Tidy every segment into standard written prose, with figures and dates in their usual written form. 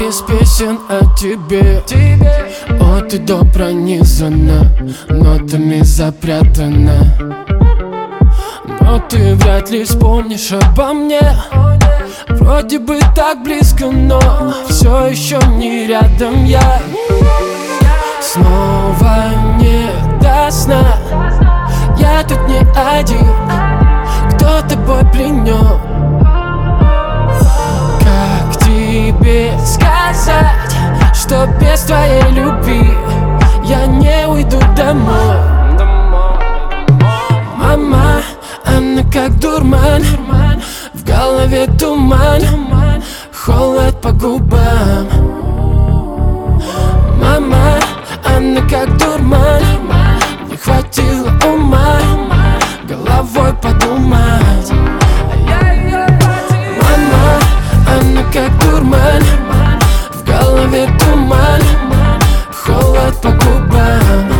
без песен о тебе. От и до пронизана, нотами запрятана. Но ты вряд ли вспомнишь обо мне. Вроде бы так близко, но все еще не рядом я. Снова не до сна. Я тут не один, кто тобой пленен. Как тебе сказать, что без твоей любви я не уйду домой? Мама, она как дурман, в голове туман, холод по губам. Мама, она как дурман, не хватило ума головой подумать. Мама, она как дурман, в голове туман, холод по губам.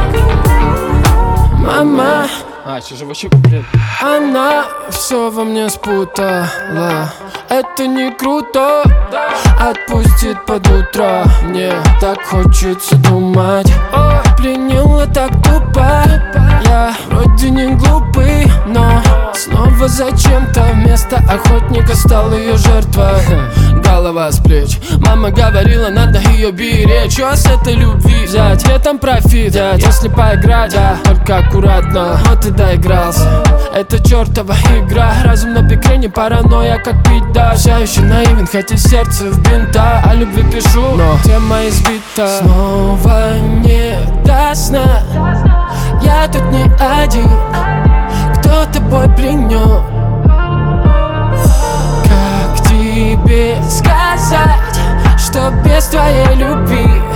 Мама, что же вообще куплет? она все во мне спутала. Это не круто, отпустит под утро. Мне так хочется думать. Ой, пленила так тупо. Я вроде не глупый, но снова зачем-то вместо охотника стал ее жертвой. Голова с плеч. Мама говорила, надо ее беречь. Что с этой любви взять? Где там профит взять? Если поиграть, да, только аккуратно. Но ты доигрался. Это чертова игра. Разум на бекрень, паранойя, как пить, да. Все еще наивен, хотя сердце в бинтах. О любви пишу, но тема избита. Снова не до сна. Я тут не один, кто тобой пленен. Как тебе сказать, что без твоей любви